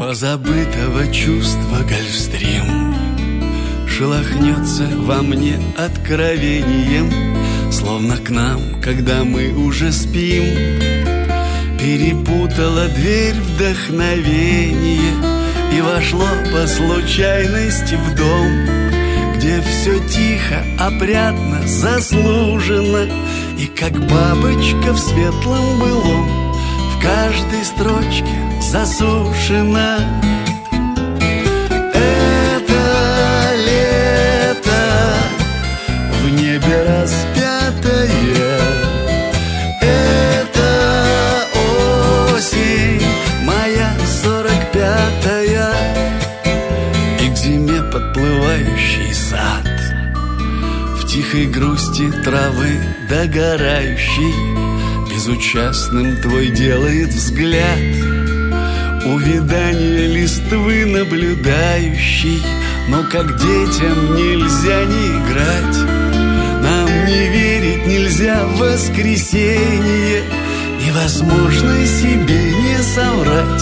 Позабытого чувства Гольфстрим шелохнется во мне откровением, словно к нам, когда мы уже спим, перепутала дверь вдохновение и вошло по случайности в дом, где все тихо, опрятно, заслуженно, и как бабочка в светлом былом в каждой строчке засушена. Это лето в небе распятое, это осень моя 45-я, и к зиме подплывающий сад, в тихой грусти травы догорающей, безучастным твой делает взгляд, увядание листвы наблюдающий. Но как детям нельзя не играть, нам не верить нельзя в воскресенье, невозможно себе не соврать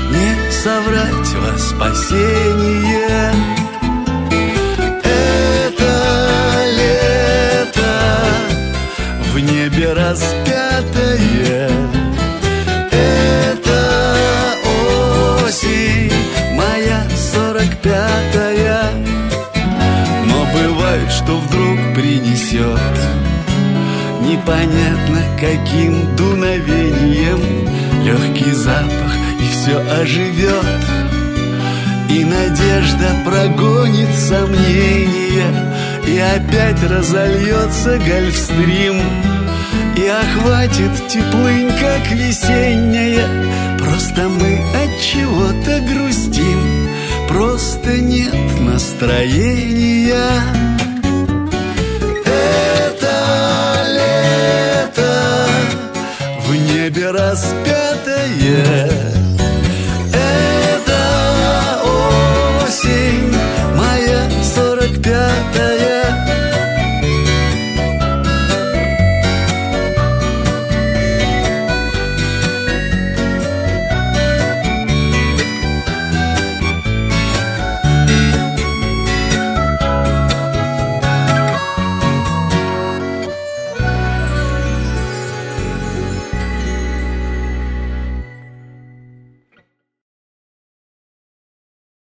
во спасение. Это лето в небе распятое, это осень моя 45-я. Но бывает, что вдруг принесет непонятно каким дуновением легкий запах, и все оживет, и надежда прогонит сомнения, и опять разольется Гольфстрим, и охватит теплынь, как весенняя. Просто мы от чего-то грустим, просто нет настроения. Это лето в небе распятое,